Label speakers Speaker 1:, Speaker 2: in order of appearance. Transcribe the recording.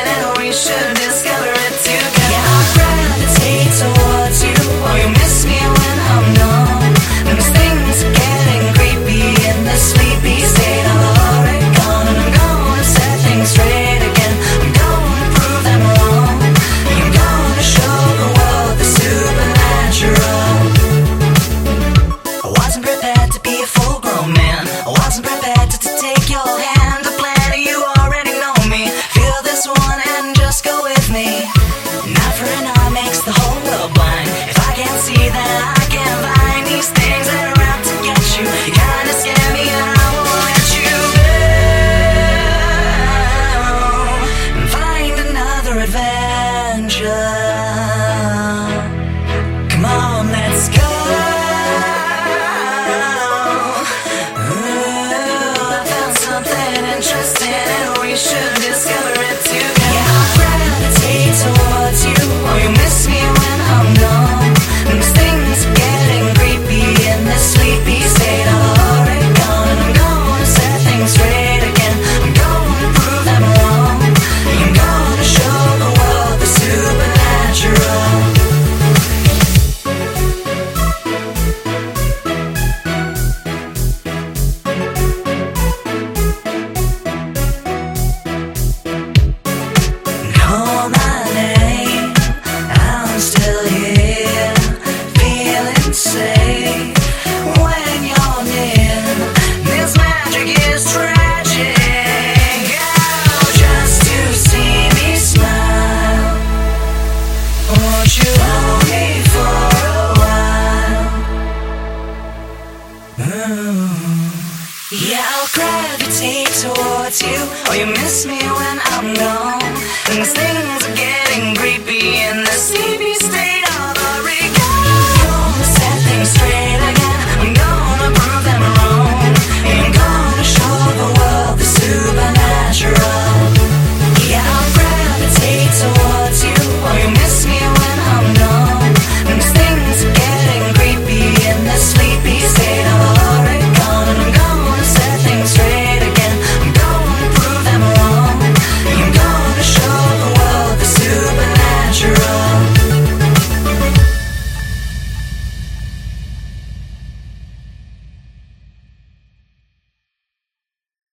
Speaker 1: and we should discover it together. Yeah, I'll gravitate towards you. Oh, you miss me when I'm gone. These things are getting creepy in this sleepy state of Oregon. And I'm gonna set things straight again. I'm gonna prove them wrong. I'm gonna show the world the supernatural. I wasn't prepared to be a full-grown man. I wasn't prepared to take your hand. The plan, you already know me. Feel this one and just go with me. Not for an eye makes the whole world blind. If I can't see, then I can't find these things that are out to get you. You kinda scare me and I won't let you down. And find another adventure. Come on, let's go. Interesting, and we should discover it together. Yeah, I'll gravitate towards you. Oh, you miss me when I'm gone. These things are getting creepy in this sleepy state of Oregon. And I'm gonna set things straight again. I'm gonna prove them wrong. I'm gonna show the world the supernatural. Call my name, I'm still here, feeling safe when you're near. This magic is tragic. Oh, just to see me smile. Won't you hold me for a while? Yeah, I'll gravitate towards you. Oh, you miss me when I'm gone. These things are getting creepy in the sleepy